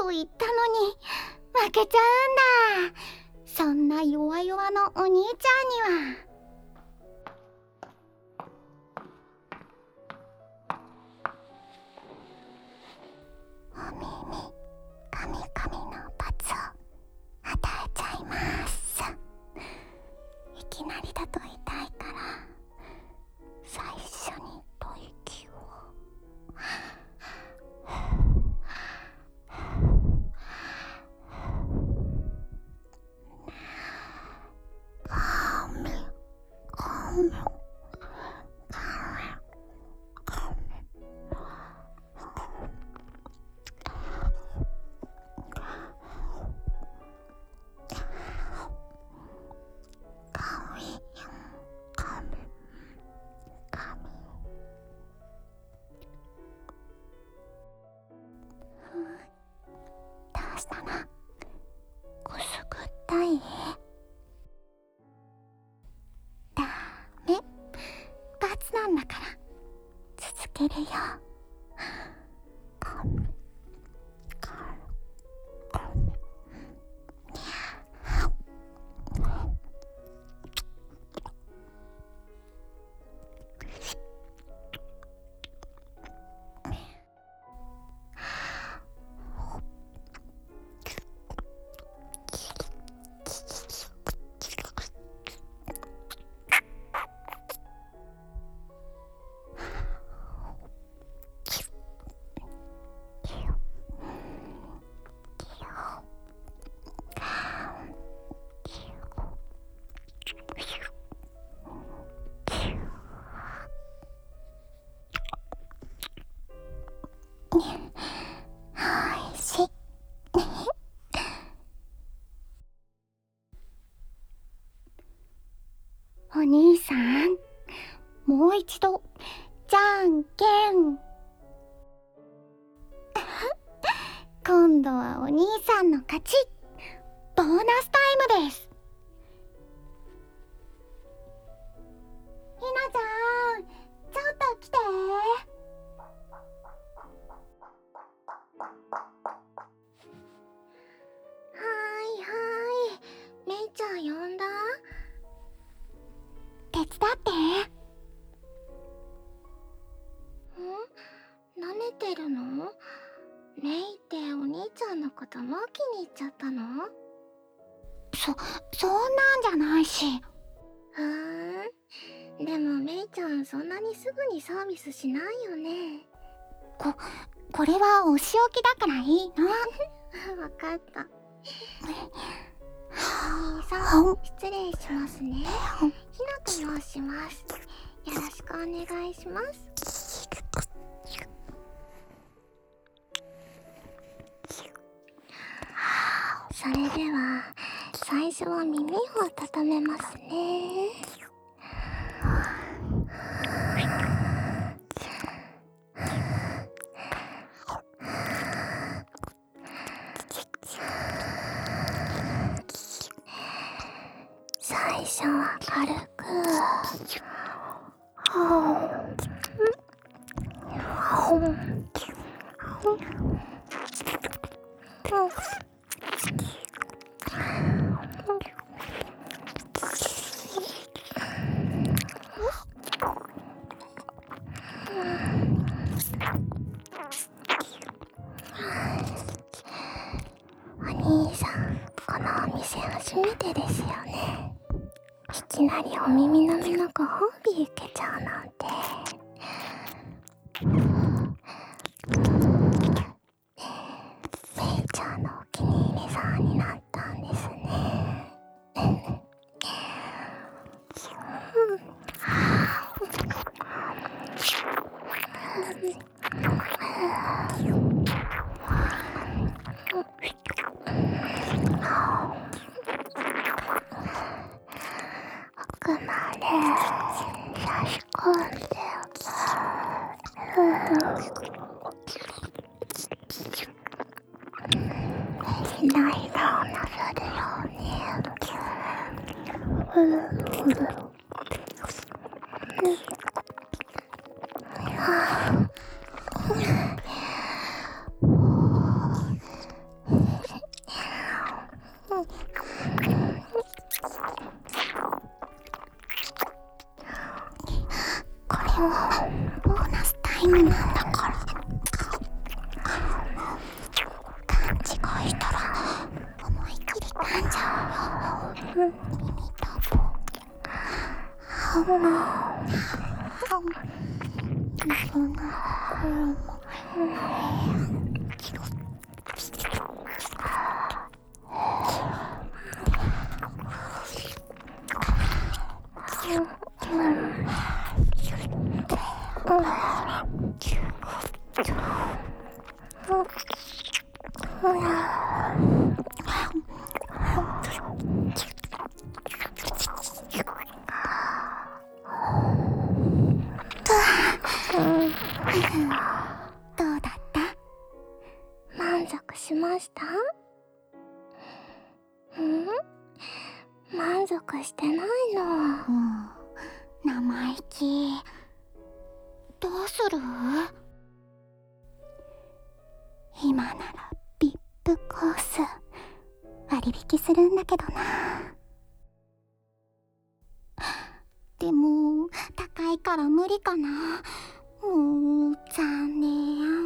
言ったのに負けちゃうんだ。そんな弱々のお兄ちゃんには。お耳カミカミの罰を与えちゃいます。いきなりだと痛いから最初に吐息を。どうしたの？くすぐったい？ダメ、罰なんだから続けるよ。おいしい。お兄さん、もう一度じゃんけん。今度はお兄さんの勝ち。ボーナスタイムです。ひなちゃん、ちょっと来て。めいちゃん呼んだ？手伝って。舐めてるの？メイってお兄ちゃんのこともう気に入っちゃったの？そんなんじゃないし。でもメイちゃんそんなにすぐにサービスしないよね。これはお仕置きだからいいの。わかった。お兄さん、失礼しますね。ひなと申します。よろしくお願いします。それでは最初は耳を温めますね。最初は軽く。お兄さん、このお店初めてですよね。いきなりお耳の目のご褒美受けちゃうなんて。メイちゃんのお気に入りさんになったんですね。奥まで差し込んでひなひなをなさるように。 ボーナスタイムなんだから勘違いしたら思いっきり噛んじゃうよ。耳たぼそんな声もどうだった？満足しました？満足してないの。生意気。どうする？今ならVIPコース割引するんだけどな。でも高いから無理かな。もう残念。